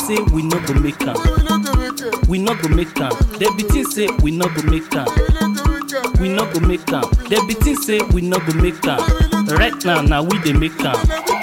say we no go make am. We no go make am. They be think say we no go make am. We no go make am. They be think say we no go make am. Right now we dey make am.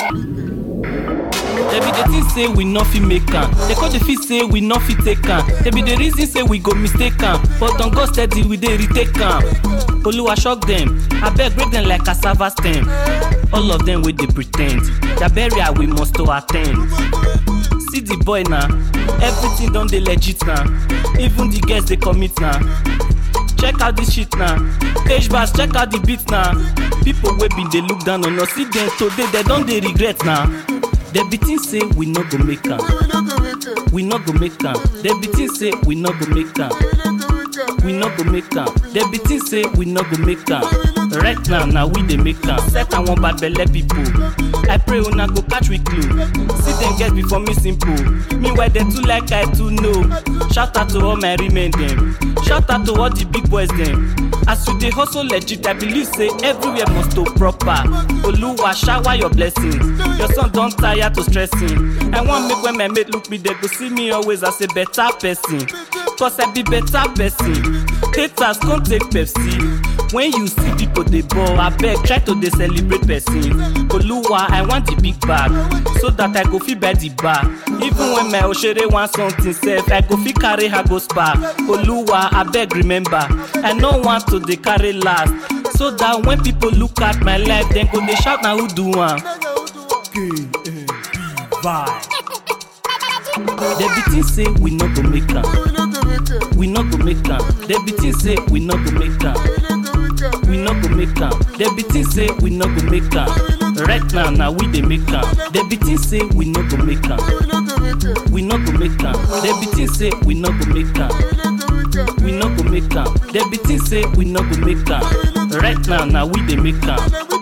They be the thing say we no fit make am. They call the fit say we no fit take am. They be the reason say we go mistake am. But on God steady we dey retake am. Oluwa shock them, abeg break them like cassava stem. All of them wey dey pretend, their burial we must to attend. See the boy now, everything done dey legit now. Even the girls dey commit now. Check out this shit now. Page bars, check out the beat now. People wey been dey look down on us, see them today, they don dey regret now. They be think say we no go make am. We no go make am. They be think say we no go make am. We no go make am. They be think say we no go make am. Right now we dey make am. Set and one bad belle people. I pray una go catch we clue. See them get before me simple. Meanwhile they too like I too know. Shout out to all my remain them. Shout out to all the big boys them. As you dey hustle legit, I believe say everywhere must to proper. Oluwa shower your blessings. Your son don tire to stressing. I want make when my mate look me, they go see me always as a better person. Cause I be better person. Haters can't take Pepsi. When you see people they ball, I beg try to dey celebrate person. Oluwa, I want the big bag, so that I go fit buy the bar. Even when my Oshere want something safe, I go fit carry her go spa. Oluwa, I beg remember, I no want to dey carry last. So that when people look at my life, then go dey shout na who do am. They be think say we no go make am. We no go make am. They be think say we no go make am. We no go make am. They be think say we no go make am. Right now we dey make am. They be think say we no go make am. We no go make am. They be think say we no go make am. We no go make am. They be think say we no go make am. Right now we dey make am.